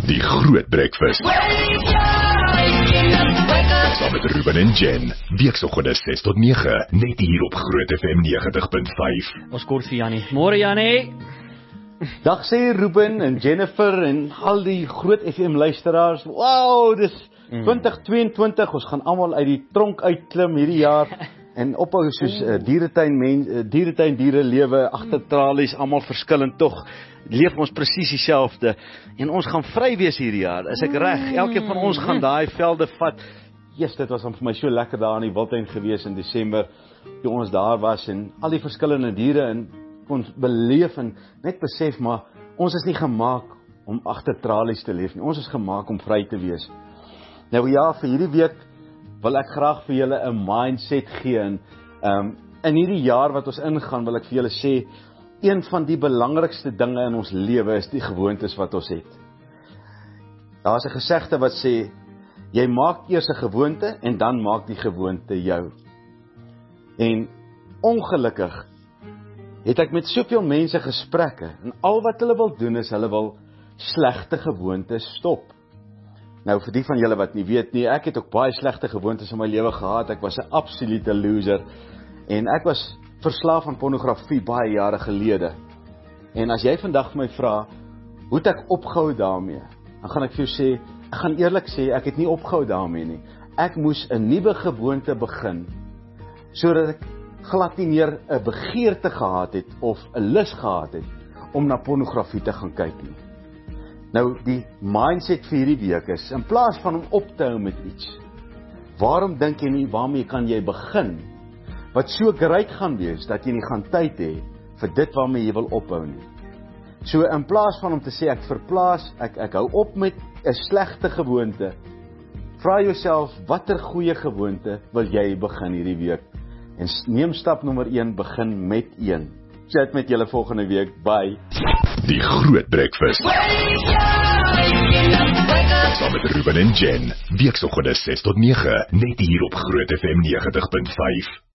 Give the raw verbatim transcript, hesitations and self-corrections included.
Die Groot Breakfast. Saam met Ruben en Jen. Weekoggende ses tot nege, net hier op Groot F M negentig punt vyf. Ons kort vir Jannie. Môre Jannie. Dag sê Ruben en Jennifer en al die Groot F M luisteraars. Wow, dis mm. twintig tweeëntwintig. Ons gaan almal uit die tronk uitklim hierdie jaar. En ophou soos uh, dieretuin mens, uh, dieretuin diere lewe agter tralies, almal verskillend tog. Leef ons presies dieselfde. En ons gaan vry wees hierdie jaar. Is ek reg? Elkeen van ons gaan daai velde vat. Yes, dit was vir my so lekker daar in die Wildtuin gewees in Desember, toe ons daar was en al die verskillende diere en kon beleef en net besef, maar ons is nie gemaak om agter tralies te leef nie. Ons is gemaak om vry te wees. Nou ja, vir hierdie week wil ek graag vir julle 'n mindset gee en um, in hierdie jaar wat ons ingaan, wil ek vir julle sê, een van die belangrikste dinge in ons lewe is die gewoontes wat ons het. Daar is 'n gesegde wat sê, jy maak eers 'n gewoonte en dan maak die gewoonte jou. En ongelukkig het ek met soveel mense gesprekke en al wat hulle wil doen is hulle wil slegte gewoontes stop. Nou vir die van julle wat nie weet nie, ek het ook baie slegte gewoontes in my lewe gehad. Ek was 'n absolute loser en ek was verslaaf aan pornografie baie jare gelede. En as jy vandag vir my vra, hoe het ek opgehou daarmee? Dan gaan ek vir jou sê, ek gaan eerlik sê, ek het nie opgehou daarmee nie. Ek moes 'n nuwe gewoonte begin, sodat ek glad nie meer 'n begeerte gehad het, of 'n lus gehad het, om na pornografie te gaan kyk nie. Nou, die mindset vir hierdie week is, in plaas van om op te hou met iets, waarom dink jy nie, waarmee kan jy begin, wat so great gaan wees, dat jy nie gaan tyd hê, vir dit waarmee jy wil ophou nie. So, in plaas van om te sê, ek verplaas, ek, ek hou op met 'n slegte gewoonte, vra jouself, watter goeie gewoonte wil jy begin hierdie week? En neem stap nommer een, begin met een. Chat met julle volgende week, bye. Die Groot Breakfast. Saam met Ruben en Jen. Weekoggende ses tot nege, net hier op Groot F M negentig punt vyf.